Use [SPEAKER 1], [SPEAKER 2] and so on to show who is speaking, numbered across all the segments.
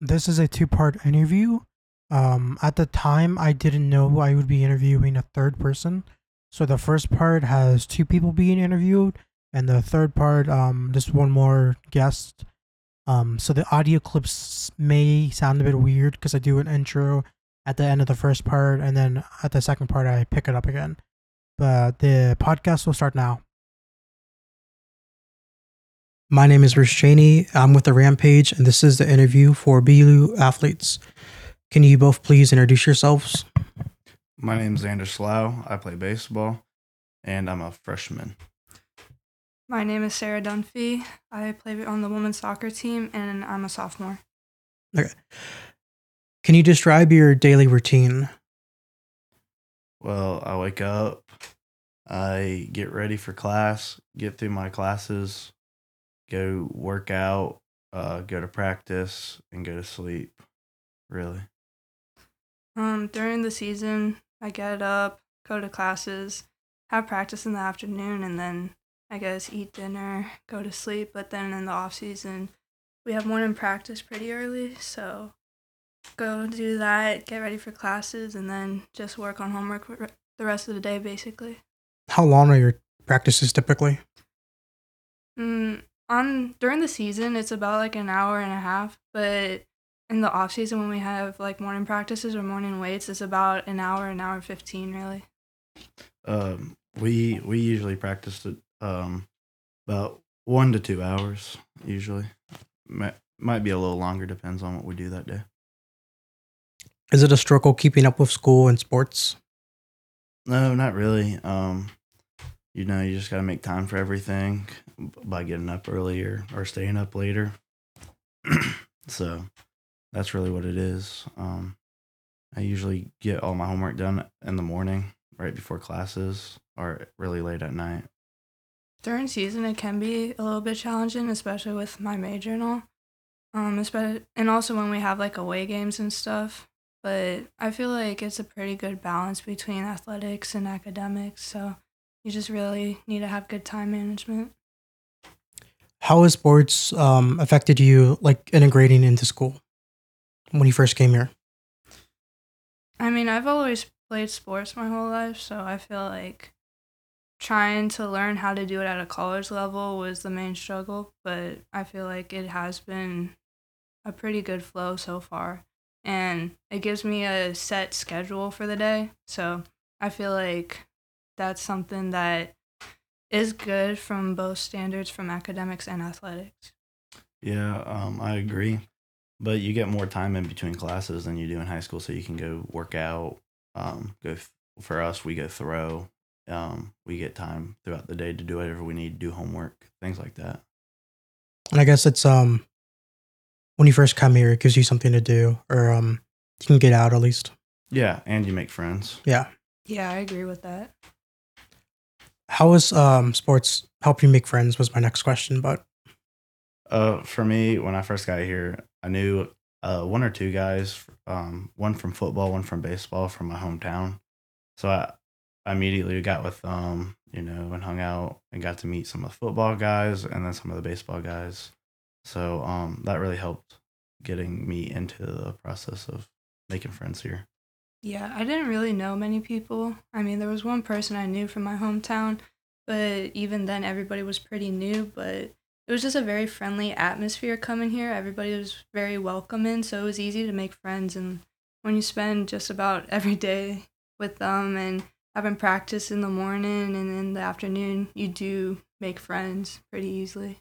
[SPEAKER 1] This is a two-part interview. At the time, I didn't know I would be interviewing a third person. So the first part has two people being interviewed, and the third part, just one more guest. So the audio clips may sound a bit weird because I do an intro at the end of the first part, and then at the second part, I pick it up again. But the podcast will start now. My name is Rich Cheney. I'm with the Rampage, and this is the interview for BU athletes. Can you both please introduce yourselves?
[SPEAKER 2] My name's Xander Slough. I play baseball, and I'm a freshman.
[SPEAKER 3] My name is Sarah Dunphy. I play on the women's soccer team, and I'm a sophomore.
[SPEAKER 1] Okay. Can you describe your daily routine?
[SPEAKER 2] Well, I wake up, I get ready for class, get through my classes, go work out, go to practice, and go to sleep, really.
[SPEAKER 3] During the season, I get up, go to classes, have practice in the afternoon, and then I guess eat dinner, go to sleep. But then in the off season, we have morning practice pretty early, so go do that, get ready for classes, and then just work on homework the rest of the day, basically.
[SPEAKER 1] How long are your practices typically?
[SPEAKER 3] During the season, it's about like an hour and a half, but in the off season when we have like morning practices or morning weights, it's about an hour 15 really.
[SPEAKER 2] We usually practice it about 1 to 2 hours usually. Might be a little longer, depends on what we do that day.
[SPEAKER 1] Is it a struggle keeping up with school and sports?
[SPEAKER 2] No, not really. You just got to make time for everything by getting up earlier or staying up later. So that's really what it is. I usually get all my homework done in the morning, right before classes, or really late at night.
[SPEAKER 3] During season, it can be a little bit challenging, especially with my major and all. And also when we have like away games and stuff. But I feel like it's a pretty good balance between athletics and academics. So you just really need to have good time management.
[SPEAKER 1] How has sports affected you, like integrating into school when you first came here?
[SPEAKER 3] I mean, I've always played sports my whole life, so I feel like trying to learn how to do it at a college level was the main struggle, but I feel like it has been a pretty good flow so far. And it gives me a set schedule for the day, so I feel like that's something that is good from both standards from academics and athletics.
[SPEAKER 2] Yeah, I agree. But you get more time in between classes than you do in high school, so you can go work out. For us, we go throw. We get time throughout the day to do whatever we need, do homework, things like that.
[SPEAKER 1] And I guess it's when you first come here, it gives you something to do, or you can get out at least.
[SPEAKER 2] Yeah, and you make friends.
[SPEAKER 1] Yeah.
[SPEAKER 3] Yeah, I agree with that.
[SPEAKER 1] How has sports helped you make friends? Was my next question, but
[SPEAKER 2] For me, when I first got here, I knew one or two guys, one from football, one from baseball from my hometown. So I immediately got with them, and hung out and got to meet some of the football guys and then some of the baseball guys. So that really helped getting me into the process of making friends here.
[SPEAKER 3] Yeah, I didn't really know many people. I mean, there was one person I knew from my hometown, but even then, everybody was pretty new. But it was just a very friendly atmosphere coming here. Everybody was very welcoming, so it was easy to make friends. And when you spend just about every day with them and having practice in the morning and in the afternoon, you do make friends pretty easily.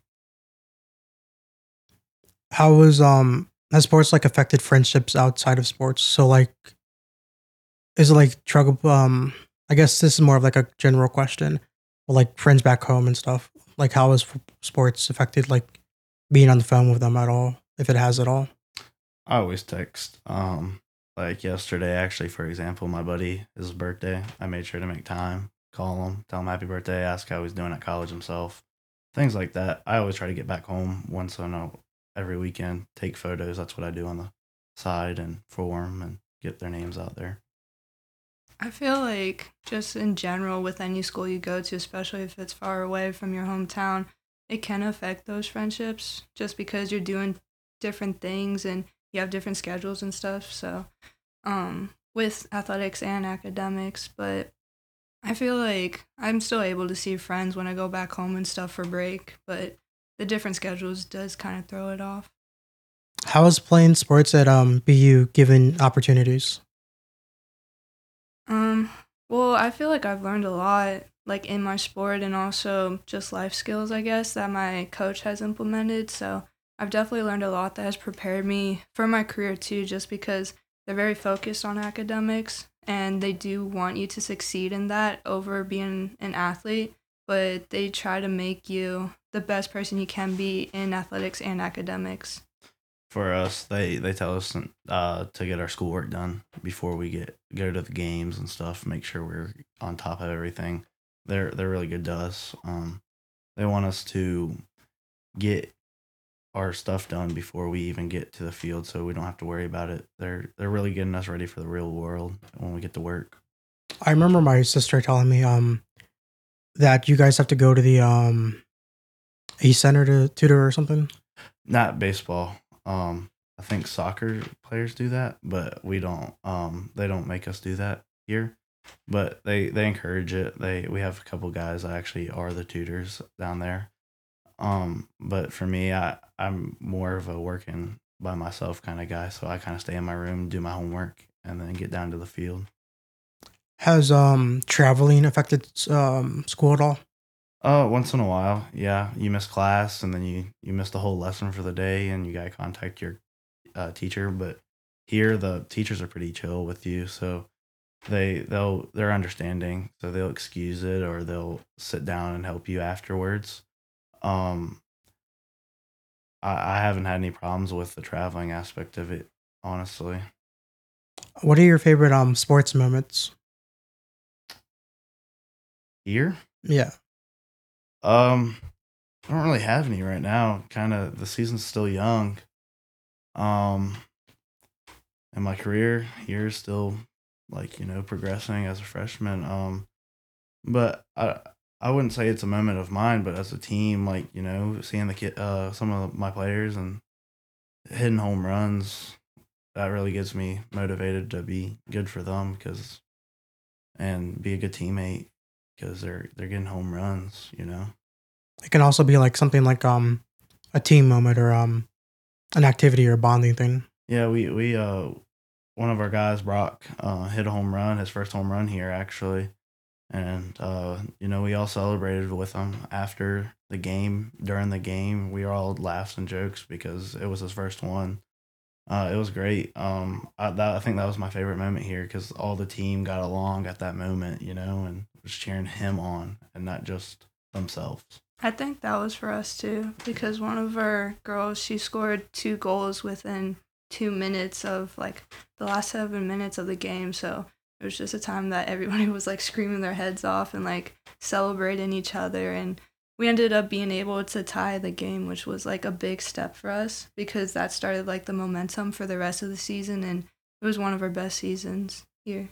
[SPEAKER 1] how has sports like affected friendships outside of sports? So like, is it like struggle? I guess this is more of like a general question, but like friends back home and stuff. Like, how has sports affected like being on the phone with them at all, if it has at all?
[SPEAKER 2] I always text. Like yesterday, actually, for example, my buddy, his birthday, I made sure to make time, call him, tell him happy birthday, ask how he's doing at college himself, things like that. I always try to get back home once I know every weekend, take photos. That's what I do on the side and for them and get their names out there.
[SPEAKER 3] I feel like just in general with any school you go to, especially if it's far away from your hometown, it can affect those friendships just because you're doing different things and you have different schedules and stuff. So, with athletics and academics, but I feel like I'm still able to see friends when I go back home and stuff for break, but the different schedules does kind of throw it off.
[SPEAKER 1] How is playing sports at BU given opportunities?
[SPEAKER 3] Um, well, I feel like I've learned a lot, like in my sport and also just life skills, I guess, that my coach has implemented. So I've definitely learned a lot that has prepared me for my career too, just because they're very focused on academics and they do want you to succeed in that over being an athlete, but they try to make you the best person you can be in athletics and academics.
[SPEAKER 2] For us, they tell us to get our schoolwork done before we go to the games and stuff. Make sure we're on top of everything. They're really good to us. They want us to get our stuff done before we even get to the field, so we don't have to worry about it. They're really getting us ready for the real world when we get to work.
[SPEAKER 1] I remember my sister telling me that you guys have to go to the A center to tutor or something.
[SPEAKER 2] Not baseball. I think soccer players do that, but we don't. They don't make us do that here, but they encourage it. We have a couple guys that actually are the tutors down there. But for me, I'm more of a working by myself kind of guy, so I kind of stay in my room, do my homework, and then get down to the field.
[SPEAKER 1] Has traveling affected school at all?
[SPEAKER 2] Once in a while, yeah. You miss class, and then you miss the whole lesson for the day, and you gotta contact your teacher. But here, the teachers are pretty chill with you, so they're understanding, so they'll excuse it or they'll sit down and help you afterwards. Um, I haven't had any problems with the traveling aspect of it, honestly.
[SPEAKER 1] What are your favorite sports moments?
[SPEAKER 2] Here,
[SPEAKER 1] Yeah.
[SPEAKER 2] I don't really have any right now. Kind of the season's still young. Um, and my career here is still like progressing as a freshman. But I wouldn't say it's a moment of mine, but as a team, like seeing the kid, some of my players and hitting home runs, that really gets me motivated to be good for them and be a good teammate because they're getting home runs.
[SPEAKER 1] It can also be like something like a team moment or an activity or a bonding thing.
[SPEAKER 2] Yeah, we one of our guys, Brock, hit a home run, his first home run here actually, and we all celebrated with him after the game. During the game, we all laughed and jokes because it was his first one. It was great. I think that was my favorite moment here because all the team got along at that moment, and was cheering him on and not just themselves.
[SPEAKER 3] I think that was for us too, because one of our girls, she scored 2 goals within 2 minutes of like the last 7 minutes of the game. So it was just a time that everybody was like screaming their heads off and like celebrating each other. And we ended up being able to tie the game, which was like a big step for us because that started like the momentum for the rest of the season. And it was one of our best seasons here.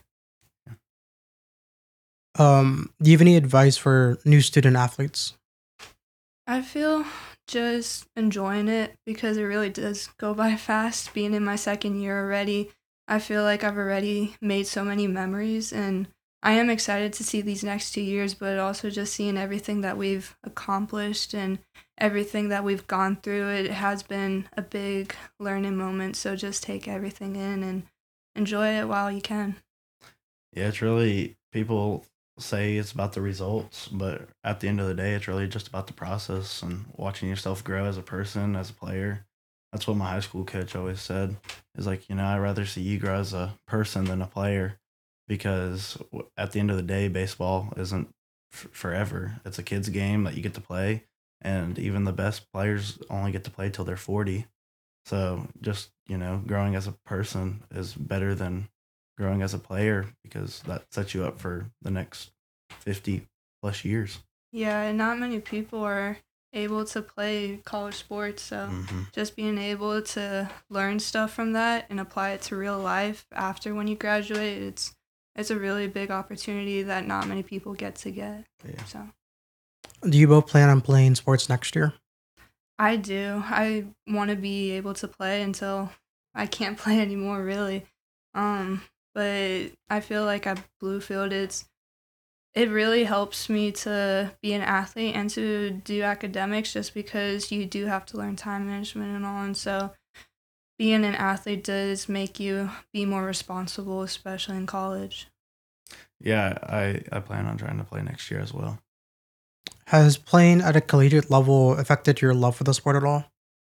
[SPEAKER 1] Do you have any advice for new student athletes?
[SPEAKER 3] I feel just enjoying it because it really does go by fast. Being in my second year already, I feel like I've already made so many memories and I am excited to see these next 2 years, but also just seeing everything that we've accomplished and everything that we've gone through. It has been a big learning moment, so just take everything in and enjoy it while you can.
[SPEAKER 2] Yeah, it's really people say it's about the results, but at the end of the day, it's really just about the process and watching yourself grow as a person, as a player. That's what my high school coach always said. Is like, I'd rather see you grow as a person than a player, because at the end of the day, baseball isn't forever. It's a kid's game that you get to play, and even the best players only get to play till they're 40. So just growing as a person is better than growing as a player because that sets you up for the next 50 plus years.
[SPEAKER 3] Yeah, and not many people are able to play college sports, so just being able to learn stuff from that and apply it to real life after when you graduate, it's a really big opportunity that not many people get to get.
[SPEAKER 2] Yeah.
[SPEAKER 3] So
[SPEAKER 1] Do you both plan on playing sports next year?
[SPEAKER 3] I do. I want to be able to play until I can't play anymore really. Um, but I feel like at Bluefield, it really helps me to be an athlete and to do academics just because you do have to learn time management and all. And so being an athlete does make you be more responsible, especially in college.
[SPEAKER 2] Yeah, I plan on trying to play next year as well.
[SPEAKER 1] Has playing at a collegiate level affected your love for the sport at all?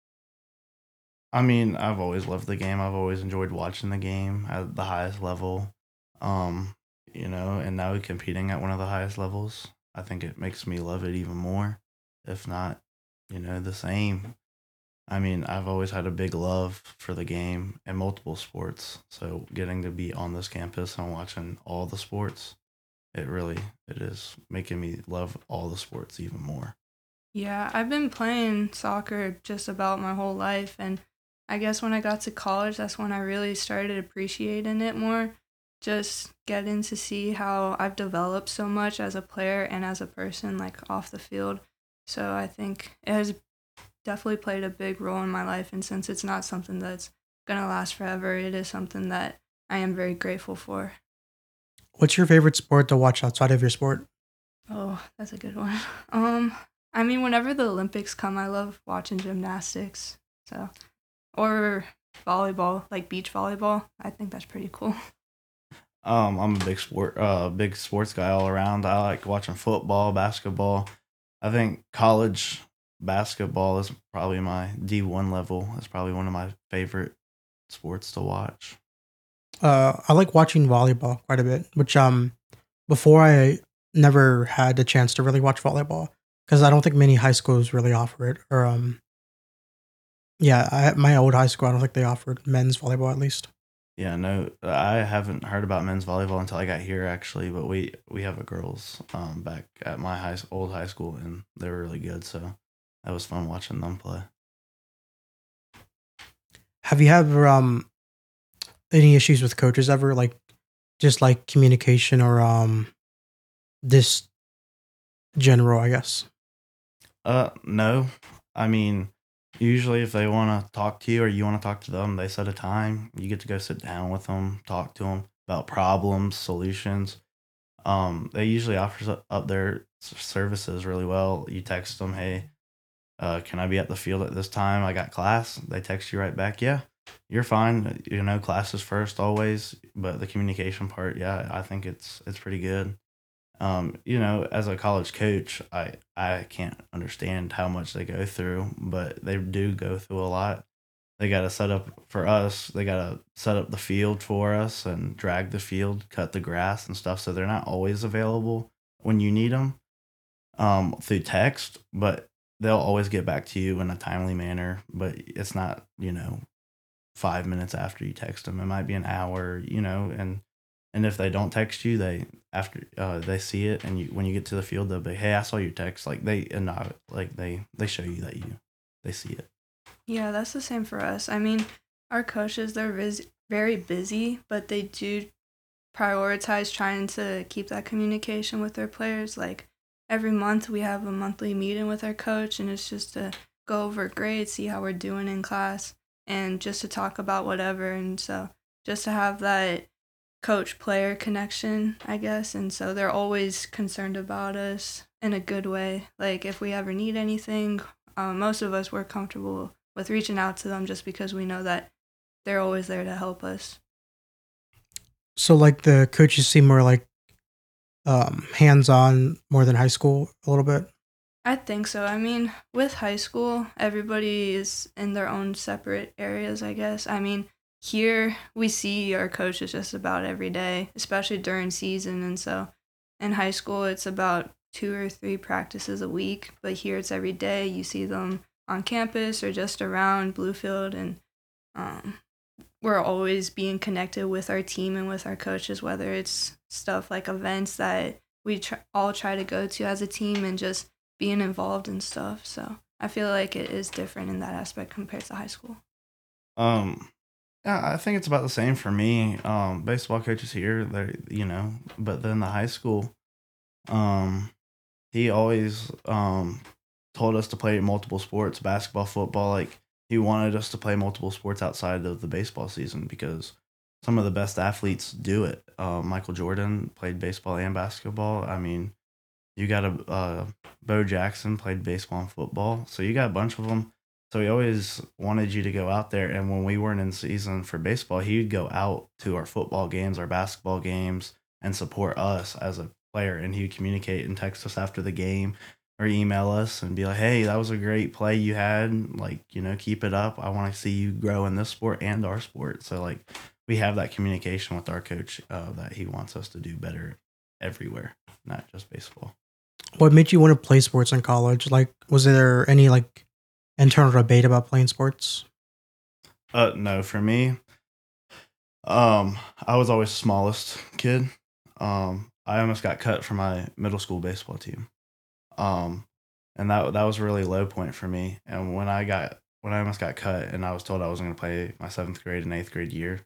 [SPEAKER 2] I mean, I've always loved the game. I've always enjoyed watching the game at the highest level. Um, and now competing at one of the highest levels, I think it makes me love it even more, if not, the same. I mean, I've always had a big love for the game and multiple sports. So getting to be on this campus and watching all the sports, it is making me love all the sports even more.
[SPEAKER 3] Yeah, I've been playing soccer just about my whole life, and I guess when I got to college, that's when I really started appreciating it more. Just getting to see how I've developed so much as a player and as a person, like off the field. So I think it has definitely played a big role in my life, and since it's not something that's gonna last forever, it is something that I am very grateful for.
[SPEAKER 1] What's your favorite sport to watch outside of your sport?
[SPEAKER 3] Oh, that's a good one. Um, I mean, whenever the Olympics come, I love watching gymnastics. So, or volleyball, like beach volleyball. I think that's pretty cool.
[SPEAKER 2] I'm a big sports guy all around. I like watching football, basketball. I think college basketball is probably my D1 level. It's probably one of my favorite sports to watch.
[SPEAKER 1] I like watching volleyball quite a bit, which before I never had the chance to really watch volleyball because I don't think many high schools really offer it. Or yeah, my old high school, I don't think they offered men's volleyball at least.
[SPEAKER 2] Yeah, no, I haven't heard about men's volleyball until I got here actually, but we have a girls back at my old high school and they were really good, so that was fun watching them play.
[SPEAKER 1] Have you had any issues with coaches ever, like just like communication or this general, I guess?
[SPEAKER 2] No. I mean, usually if they want to talk to you or you want to talk to them, they set a time. You get to go sit down with them, talk to them about problems, solutions. They usually offer up their services really well. You text them, hey, can I be at the field at this time? I got class. They text you right back, yeah, you're fine. Class is first always, but the communication part, yeah, I think it's pretty good. As a college coach, I can't understand how much they go through, but they do go through a lot. They got to set up for us. They got to set up the field for us and drag the field, cut the grass and stuff. So they're not always available when you need them through text, but they'll always get back to you in a timely manner. But it's not 5 minutes after you text them. It might be an hour, and if they don't text you, they see it, and when you get to the field, they'll be, "Hey, I saw your text." Like they show you that they see it.
[SPEAKER 3] Yeah, that's the same for us. I mean, our coaches, they're very busy, but they do prioritize trying to keep that communication with their players. Like every month, we have a monthly meeting with our coach, and it's just to go over grades, see how we're doing in class, and just to talk about whatever. And so, just to have that coach player connection, I guess. And so, they're always concerned about us in a good way. Like if we ever need anything, most of us, we're comfortable with reaching out to them just because we know that they're always there to help us.
[SPEAKER 1] So like the coaches seem more like hands on more than high school a little bit.
[SPEAKER 3] I think so. I mean, with high school, everybody is in their own separate areas, I guess. I mean, here we see our coaches just about every day, especially during season. And so in high school, it's about 2 or 3 practices a week, but here it's every day. You see them on campus or just around Bluefield, and um, we're always being connected with our team and with our coaches, whether it's stuff like events that we all try to go to as a team and just being involved in stuff. So I feel like it is different in that aspect compared to high school.
[SPEAKER 2] Um, yeah, I think it's about the same for me. Baseball coaches here, but then the high school, um, he always told us to play multiple sports, basketball, football. Like he wanted us to play multiple sports outside of the baseball season because some of the best athletes do it. Michael Jordan played baseball and basketball. I mean, you got Bo Jackson played baseball and football. So you got a bunch of them. So he always wanted you to go out there. And when we weren't in season for baseball, he would go out to our football games, our basketball games, and support us as a player. And he would communicate and text us after the game or email us and be like, hey, that was a great play you had. Like, keep it up. I want to see you grow in this sport and our sport. So, like, we have that communication with our coach that he wants us to do better everywhere, not just baseball.
[SPEAKER 1] What made you want to play sports in college? Like, was there any like internal debate about playing sports?
[SPEAKER 2] No, for me, I was always the smallest kid. I almost got cut from my middle school baseball team. And that was a really low point for me. And when I almost got cut and I was told I wasn't going to play my 7th grade and 8th grade year,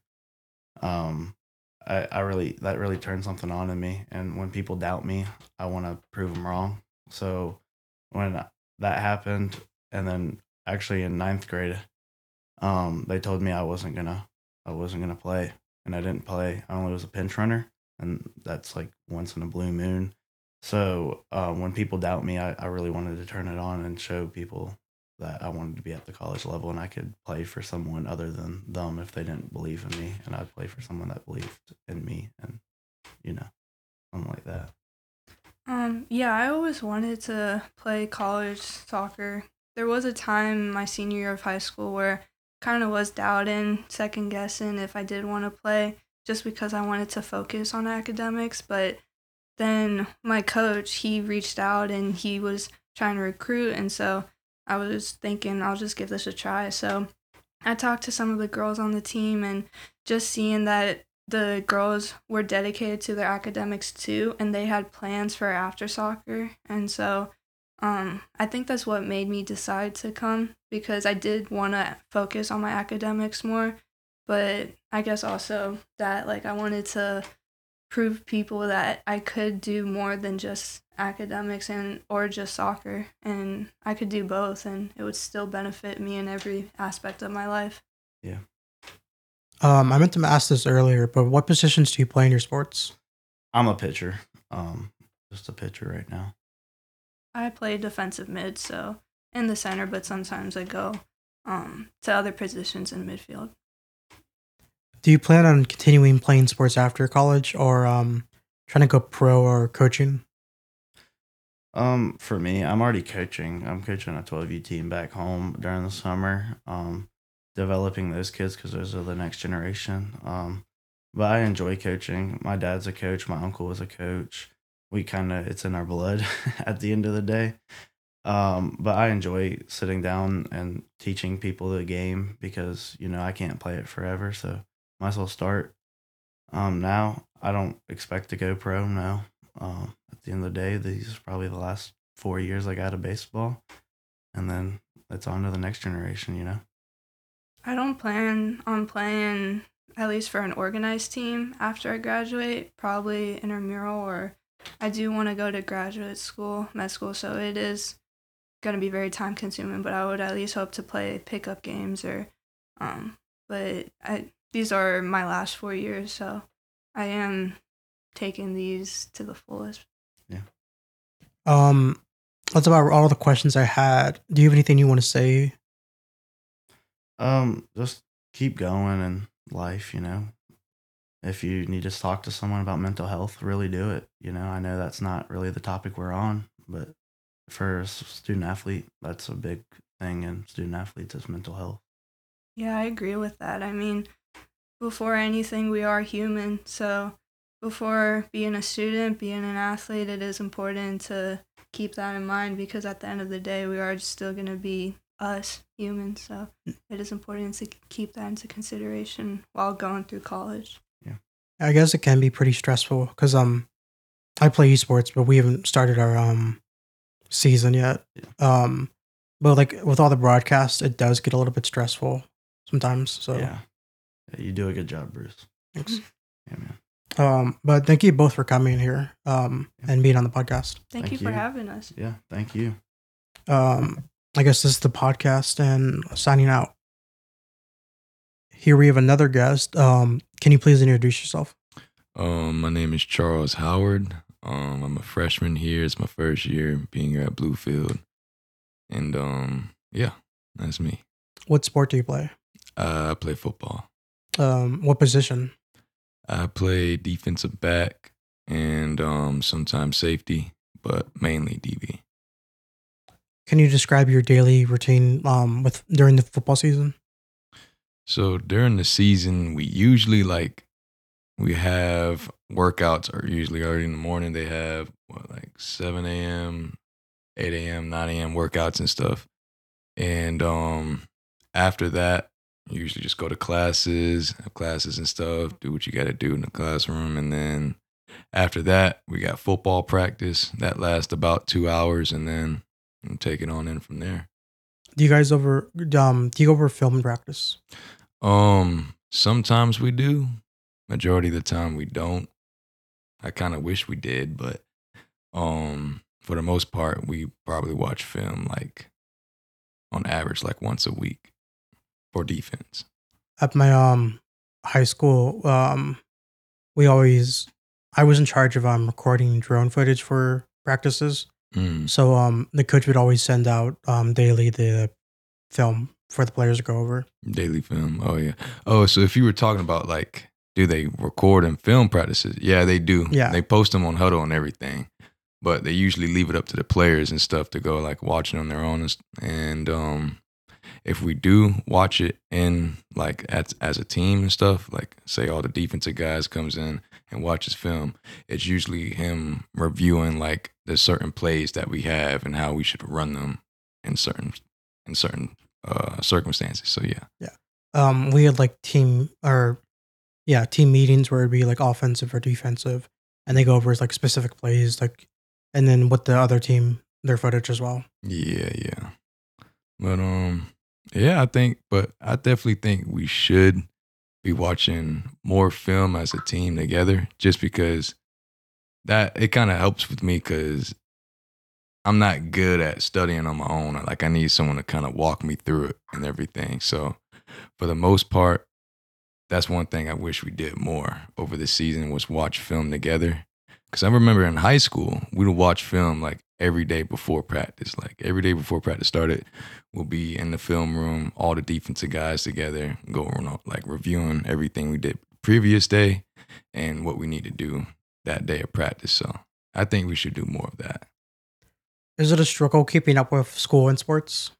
[SPEAKER 2] that really turned something on in me. And when people doubt me, I want to prove them wrong. So when that happened, and then actually in 9th grade, they told me I wasn't gonna play, and I didn't play. I only was a pinch runner, and that's like once in a blue moon. So when people doubt me, I really wanted to turn it on and show people that I wanted to be at the college level and I could play for someone other than them if they didn't believe in me, and I'd play for someone that believed in me, and something like that.
[SPEAKER 3] Yeah, I always wanted to play college soccer. There was a time my senior year of high school where kind of was doubting, second guessing if I did want to play just because I wanted to focus on academics, but then my coach, he reached out and he was trying to recruit, and so I was thinking I'll just give this a try. So I talked to some of the girls on the team, and just seeing that the girls were dedicated to their academics too, and they had plans for after soccer. And so I think that's what made me decide to come, because I did want to focus on my academics more, but I guess also that like I wanted to prove people that I could do more than just academics or just soccer, and I could do both, and it would still benefit me in every aspect of my life.
[SPEAKER 2] Yeah.
[SPEAKER 1] I meant to ask this earlier, but what positions do you play in your sports?
[SPEAKER 2] I'm a pitcher. Just a pitcher right now.
[SPEAKER 3] I play defensive mid, so in the center, but sometimes I go to other positions in midfield.
[SPEAKER 1] Do you plan on continuing playing sports after college, or trying to go pro or coaching?
[SPEAKER 2] For me, I'm already coaching. I'm coaching a 12U team back home during the summer. Developing those kids because those are the next generation. But I enjoy coaching. My dad's a coach. My uncle was a coach. It's in our blood at the end of the day. But I enjoy sitting down and teaching people the game because, I can't play it forever. So might as well start now. I don't expect to go pro now. At the end of the day, these are probably the last 4 years I got of baseball. And then it's on to the next generation,
[SPEAKER 3] I don't plan on playing, at least for an organized team, after I graduate, probably intramural, or I do want to go to graduate school, med school, so it is going to be very time consuming, but I would at least hope to play pickup games but these are my last 4 years, so I am taking these to the fullest.
[SPEAKER 2] Yeah.
[SPEAKER 1] That's about all the questions I had. Do you have anything you want to say?
[SPEAKER 2] Just keep going in life, If you need to talk to someone about mental health, really do it. I know that's not really the topic we're on, but for a student athlete, that's a big thing in student athletes is mental health.
[SPEAKER 3] Yeah, I agree with that. I mean, before anything, we are human. So before being a student, being an athlete, it is important to keep that in mind, because at the end of the day, we are still going to be us humans. So it is important to keep that into consideration while going through college.
[SPEAKER 2] Yeah,
[SPEAKER 1] I guess it can be pretty stressful because I play esports, but we haven't started our season yet. But like with all the broadcasts, it does get a little bit stressful sometimes. So
[SPEAKER 2] yeah, you do a good job, Bruce.
[SPEAKER 1] Thanks.
[SPEAKER 2] Yeah, man.
[SPEAKER 1] But thank you both for coming here and being on the podcast.
[SPEAKER 3] Thank you for having us.
[SPEAKER 2] Yeah, thank you.
[SPEAKER 1] I guess this is the podcast and signing out. Here we have another guest. Can you please introduce yourself?
[SPEAKER 4] My name is Charles Howard. I'm a freshman here. It's my first year being here at Bluefield. And yeah, that's me.
[SPEAKER 1] What sport do you play?
[SPEAKER 4] I play football.
[SPEAKER 1] What position?
[SPEAKER 4] I play defensive back and sometimes safety, but mainly DB.
[SPEAKER 1] Can you describe your daily routine during the football season?
[SPEAKER 4] So during the season, we have workouts are usually early in the morning. They have 7 a.m., 8 a.m., 9 a.m. workouts and stuff. And after that, you usually just go to classes, have classes and stuff, do what you got to do in the classroom. And then after that, we got football practice. That lasts about 2 hours, and then take it on in from there.
[SPEAKER 1] Do you guys do you go over film practice?
[SPEAKER 4] Sometimes we do. Majority of the time we don't. I kind of wish we did, but for the most part, we probably watch film on average once a week for defense.
[SPEAKER 1] At my high school, I was in charge of recording drone footage for practices. So the coach would always send out daily the film for the players to go over.
[SPEAKER 4] Daily film. Oh yeah. Oh, so if you were talking about do they record and film practices? Yeah, they do.
[SPEAKER 1] Yeah.
[SPEAKER 4] They post them on Huddle and everything, but they usually leave it up to the players and stuff to go watching on their own. And if we do watch it in as a team and stuff, say all the defensive guys comes in and watches film, it's usually him reviewing the certain plays that we have and how we should run them in certain circumstances. So yeah.
[SPEAKER 1] We had team meetings where it'd be offensive or defensive, and they go over specific plays, and then with the other team, their footage as well.
[SPEAKER 4] Yeah. But yeah, I definitely think we should be watching more film as a team together, just because that it kind of helps with me, because I'm not good at studying on my own. I need someone to kind of walk me through it and everything. So for the most part, that's one thing I wish we did more over the season, was watch film together. Because I remember in high school, we would watch film every day before practice. Every day before practice started, we'll be in the film room, all the defensive guys together, going reviewing everything we did previous day and what we need to do that day of practice. So I think we should do more of that.
[SPEAKER 1] Is it a struggle keeping up with school and sports?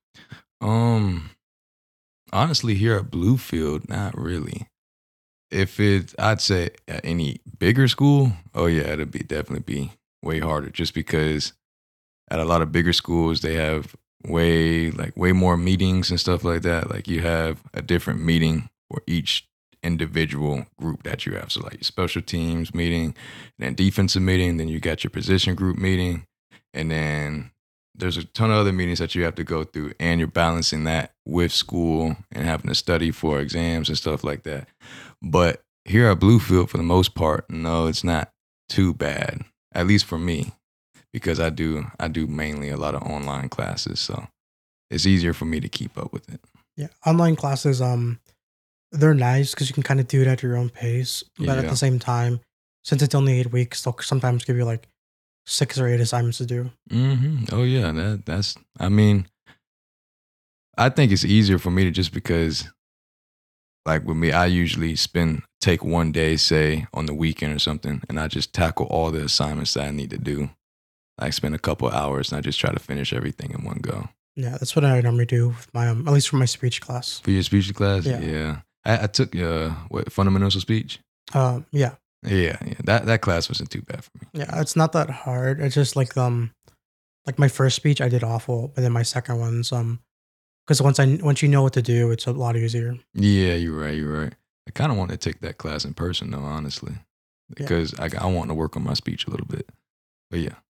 [SPEAKER 4] Honestly, here at Bluefield, not really. I'd say at any bigger school, oh yeah, it'd definitely be way harder, just because at a lot of bigger schools, they have way more meetings and stuff like that. You have a different meeting for each individual group that you have. So your special teams meeting, then defensive meeting, then you got your position group meeting, and then there's a ton of other meetings that you have to go through, and you're balancing that with school and having to study for exams and stuff like that. But here at Bluefield, for the most part, no, it's not too bad, at least for me, because I do mainly a lot of online classes, so it's easier for me to keep up with it.
[SPEAKER 1] Yeah, online classes, they're nice because you can kind of do it at your own pace, but at the same time, since it's only 8 weeks, they'll sometimes give you 6 or 8 assignments to do.
[SPEAKER 4] Oh yeah, that's. I mean, I think it's easier for me to, just because, with me, I usually take one day, say on the weekend or something, and I just tackle all the assignments that I need to do. Spend a couple of hours and I just try to finish everything in one go.
[SPEAKER 1] Yeah, that's what I normally do with my, at least for my speech class.
[SPEAKER 4] For your speech class?
[SPEAKER 1] Yeah.
[SPEAKER 4] I took fundamentals of speech?
[SPEAKER 1] Yeah.
[SPEAKER 4] Yeah. That class wasn't too bad for me.
[SPEAKER 1] Yeah, it's not that hard. It's just my first speech I did awful, but then my second one's because once you know what to do, it's a lot easier.
[SPEAKER 4] Yeah, you're right. I kind of want to take that class in person though, honestly, because I want to work on my speech a little bit. But yeah.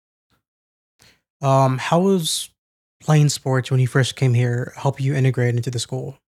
[SPEAKER 1] How was playing sports when you first came here help you integrate into the school?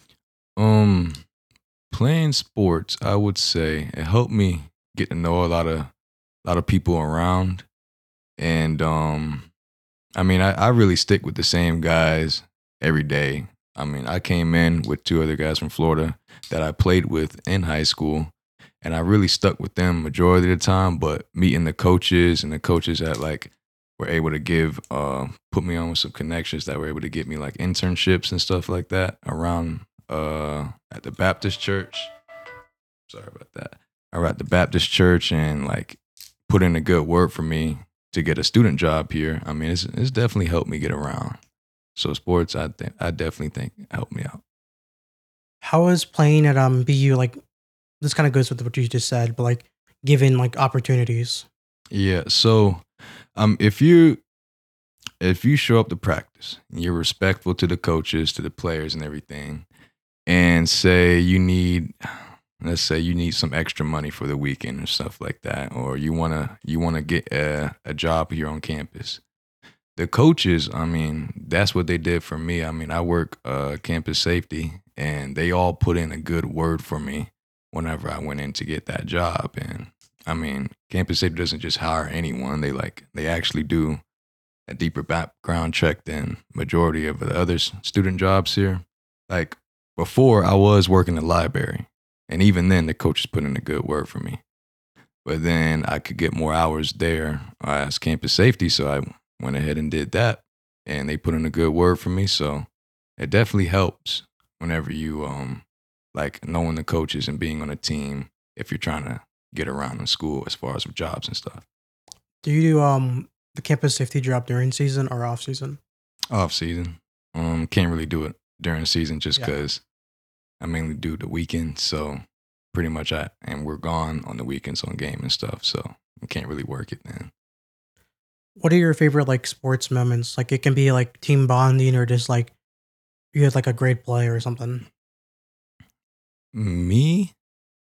[SPEAKER 4] Playing sports, I would say it helped me get to know a lot of people around, and I mean, I really stick with the same guys every day. I mean, I came in with two other guys from Florida that I played with in high school, and I really stuck with them majority of the time. But meeting the coaches and the coaches that like were able to put me on with some connections that were able to get me like internships and stuff like that around at the Baptist church. Sorry about that. At the Baptist church and like put in a good word for me to get a student job here. I mean, it's definitely helped me get around. So sports, I definitely think helped me out.
[SPEAKER 1] How is playing at BU like? This kind of goes with what you just said, but like given like opportunities.
[SPEAKER 4] Yeah. So, if you show up to practice, you're respectful to the coaches, to the players, and everything, and let's say you need some extra money for the weekend or stuff like that, or you wanna get a job here on campus. The coaches, I mean, that's what they did for me. I mean, I work campus safety, and they all put in a good word for me whenever I went in to get that job. And I mean, campus safety doesn't just hire anyone. They actually do a deeper background check than majority of the other student jobs here. Like before, I was working the library, and even then, the coaches put in a good word for me. But then I could get more hours there as campus safety, so I went ahead and did that, and they put in a good word for me. So it definitely helps whenever you like knowing the coaches and being on a team if you're trying to get around in school as far as with jobs and stuff.
[SPEAKER 1] Do you do the campus safety job during season or off season?
[SPEAKER 4] Off season, can't really do it during the season just because I mainly do the weekends. So pretty much we're gone on the weekends on game and stuff. So I can't really work it then.
[SPEAKER 1] What are your favorite like sports moments? Like it can be like team bonding or just like you had like a great play or something.
[SPEAKER 4] Me,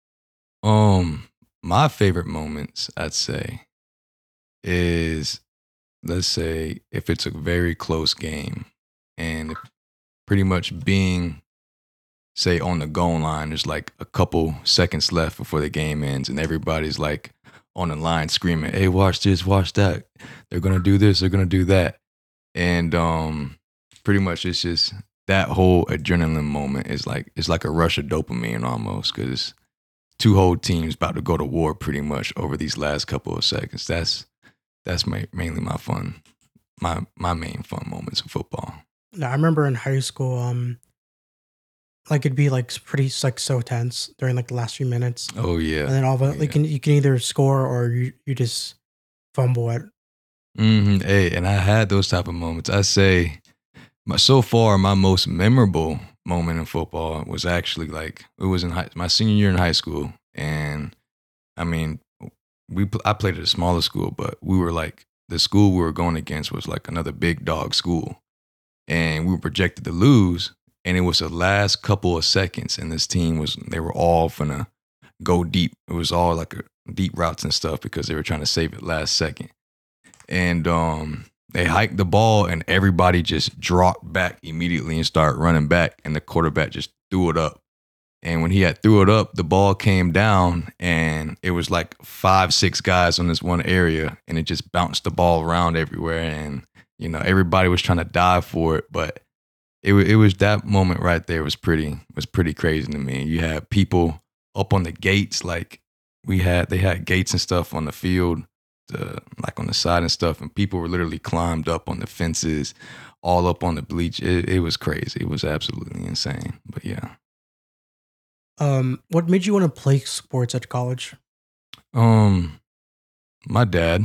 [SPEAKER 4] my favorite moments, I'd say, is let's say if it's a very close game and pretty much being, say, on the goal line, there's like a couple seconds left before the game ends, and everybody's like on the line screaming, "Hey, watch this, watch that! They're gonna do this, they're gonna do that," and pretty much it's just that whole adrenaline moment is like it's like a rush of dopamine almost because two whole teams about to go to war pretty much over these last couple of seconds. That's mainly my main fun moments of football.
[SPEAKER 1] Yeah, I remember in high school, like it'd be like pretty like so tense during like the last few minutes,
[SPEAKER 4] Oh yeah,
[SPEAKER 1] and then all of it, like you can either score or you just fumble it.
[SPEAKER 4] Hey, and I had those type of moments. I say, so far my most memorable moment in football was actually like it was in my senior year in high school, and I mean, I played at a smaller school, but we were like the school we were going against was like another big dog school, and we were projected to lose. And it was the last couple of seconds, and this team they were all finna go deep. It was all like deep routes and stuff because they were trying to save it last second. And they hiked the ball, and everybody just dropped back immediately and started running back, and the quarterback just threw it up. And when he had threw it up, the ball came down, and it was like 5-6 guys on this one area, and it just bounced the ball around everywhere. And everybody was trying to dive for it, but it was that moment right there was pretty crazy to me. You had people up on the gates, like they had gates and stuff on the field, like on the side and stuff, and people were literally climbed up on the fences, all up on the bleach. It was crazy. It was absolutely insane. But yeah.
[SPEAKER 1] What made you want to play sports at college?
[SPEAKER 4] My dad.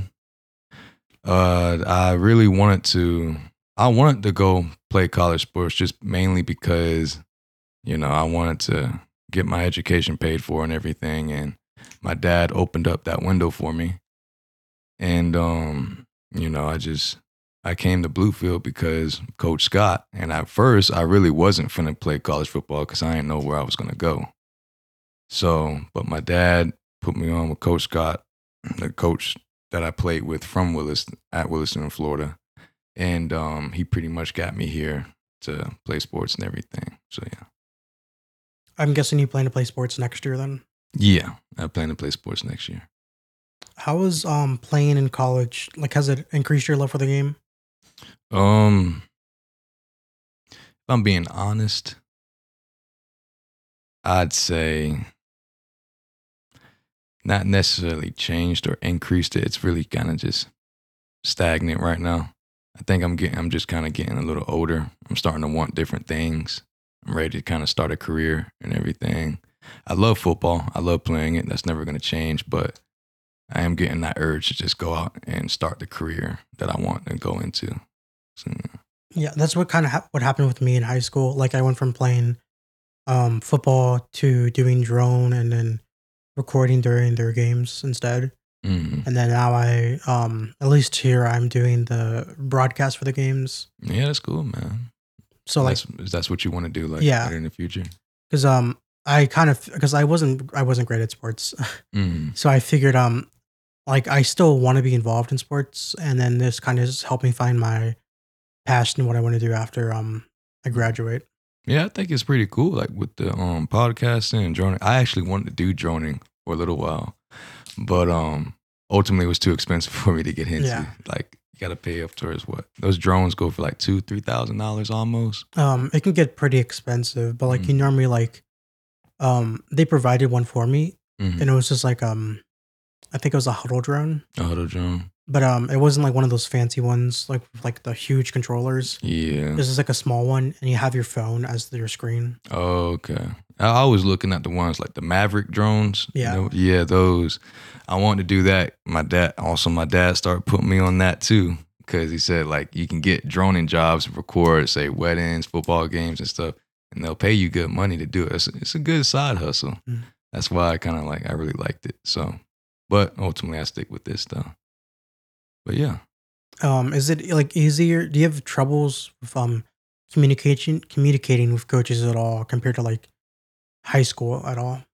[SPEAKER 4] I really wanted to go play college sports just mainly because, I wanted to get my education paid for and everything. And my dad opened up that window for me. And, I came to Bluefield because Coach Scott. And at first, I really wasn't finna play college football because I didn't know where I was going to go. So, but my dad put me on with Coach Scott, the coach that I played with from Williston in Florida. And he pretty much got me here to play sports and everything. So, yeah.
[SPEAKER 1] I'm guessing you plan to play sports next year then?
[SPEAKER 4] Yeah, I plan to play sports next year.
[SPEAKER 1] How is playing in college, like has it increased your love for the game?
[SPEAKER 4] I'm being honest, I'd say not necessarily changed or increased it. It's really kind of just stagnant right now. I think I'm just kind of getting a little older. I'm starting to want different things. I'm ready to kind of start a career and everything. I love football. I love playing it. That's never going to change, but I am getting that urge to just go out and start the career that I want to go into. So,
[SPEAKER 1] Yeah, that's what kind of what happened with me in high school. Like I went from playing football to doing drone and then recording during their games instead.
[SPEAKER 4] mhm.
[SPEAKER 1] And then now I at least here I'm doing the broadcast for the games.
[SPEAKER 4] Yeah, that's cool, man.
[SPEAKER 1] So like
[SPEAKER 4] That's what you want to do, like
[SPEAKER 1] Yeah.
[SPEAKER 4] later in the future.
[SPEAKER 1] because I kind of because I wasn't great at sports.
[SPEAKER 4] Mm.
[SPEAKER 1] So I figured like I still want to be involved in sports, and then this kind of just helped me find my passion, what I want to do after I graduate.
[SPEAKER 4] Yeah, I think it's pretty cool. Like with the podcasting and droning. I actually wanted to do droning for a little while, but ultimately it was too expensive for me to get into.
[SPEAKER 1] Yeah.
[SPEAKER 4] Like you got to pay up towards what those drones go for, like $2,000-$3,000 almost.
[SPEAKER 1] It can get pretty expensive, but like you normally like they provided one for me,
[SPEAKER 4] Mhm.
[SPEAKER 1] and it was just like I think it was a huddle drone,
[SPEAKER 4] A huddle drone.
[SPEAKER 1] but it wasn't like one of those fancy ones like with, like the huge controllers.
[SPEAKER 4] Yeah.
[SPEAKER 1] This is like a small one, and you have your phone as your screen.
[SPEAKER 4] Okay. I was looking at the ones like the Maverick drones.
[SPEAKER 1] Yeah.
[SPEAKER 4] Yeah, those. I wanted to do that. My dad started putting me on that too, because he said like you can get droning jobs, record say weddings, football games and stuff, and they'll pay you good money to do it. It's a good side hustle.
[SPEAKER 1] Mm.
[SPEAKER 4] That's why I really liked it. So, but ultimately I stick with this though. But yeah.
[SPEAKER 1] Is it like easier? Do you have troubles with communicating with coaches at all compared to like high school at all?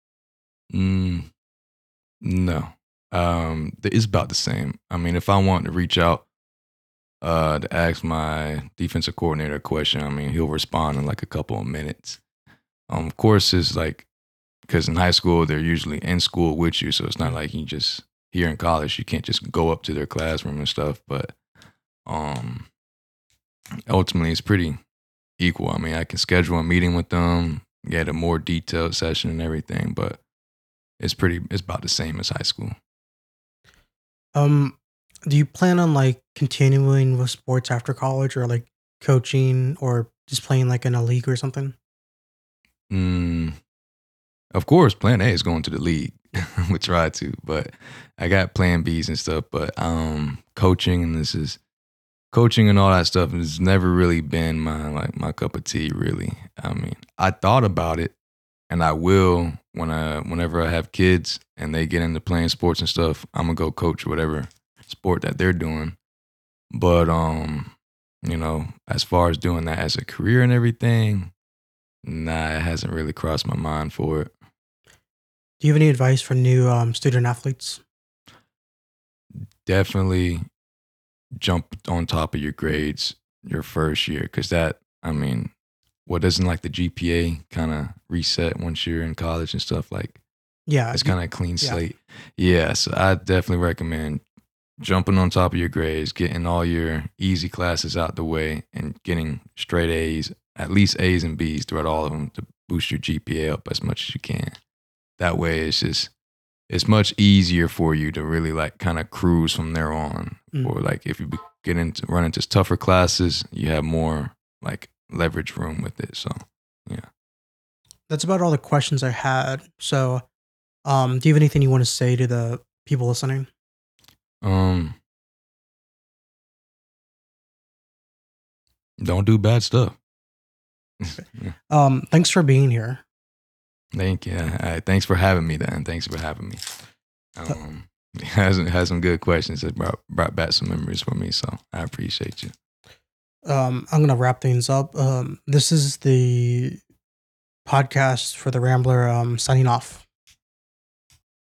[SPEAKER 4] No. It's about the same. I mean, if I want to reach out to ask my defensive coordinator a question, I mean, he'll respond in like a couple of minutes. Of course, it's like because in high school they're usually in school with you, so it's not like you just here in college you can't just go up to their classroom and stuff. But ultimately, it's pretty equal. I mean, I can schedule a meeting with them, get a more detailed session and everything, but it's about the same as high school.
[SPEAKER 1] Do you plan on like continuing with sports after college, or like coaching, or just playing like in a league or something?
[SPEAKER 4] Of course, plan A is going to the league. We try to, but I got plan Bs and stuff. But coaching and all that stuff has never really been my cup of tea. Really, I mean, I thought about it, and I will whenever I have kids and they get into playing sports and stuff. I'm gonna go coach whatever sport that they're doing. But as far as doing that as a career and everything, nah, it hasn't really crossed my mind for it.
[SPEAKER 1] Do you have any advice for new student athletes?
[SPEAKER 4] Definitely jump on top of your grades your first year, because doesn't like the GPA kind of reset once you're in college and stuff, like
[SPEAKER 1] Yeah,
[SPEAKER 4] it's kind of a clean slate. Yeah, so I definitely recommend jumping on top of your grades, getting all your easy classes out the way, and getting straight A's, at least A's and B's throughout all of them to boost your GPA up as much as you can. That way, it's much easier for you to really like kind of cruise from there on. Or like if you run into tougher classes, you have more like leverage room with it. So yeah,
[SPEAKER 1] that's about all the questions I had. So, do you have anything you want to say to the people listening?
[SPEAKER 4] Don't do bad stuff.
[SPEAKER 1] Thanks for being here.
[SPEAKER 4] Thank you. Thanks for having me, Dan. Thanks for having me. Has some good questions that brought back some memories for me, so I appreciate you.
[SPEAKER 1] I'm gonna wrap things up. This is the podcast for the Rambler. Signing off.